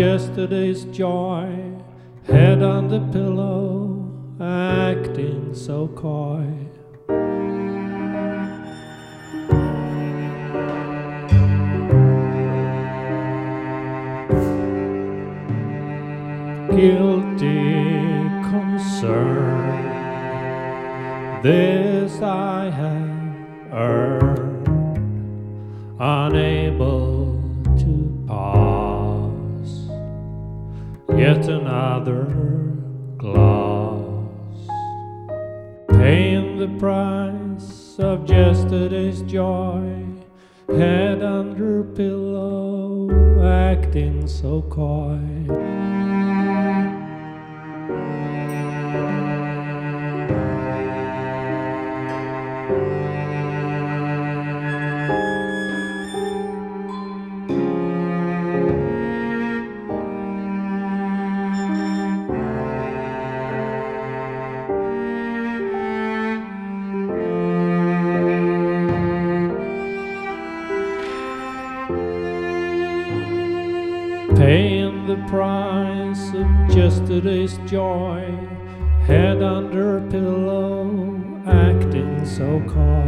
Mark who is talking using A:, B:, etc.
A: yesterday's joy, head on the pillow, acting so coy. Guilty concern, this I have earned, unable to pass yet another glass, paying the price of yesterday's joy, head under pillow, acting so coy. Paying the price of yesterday's joy, head under pillow, acting so coy.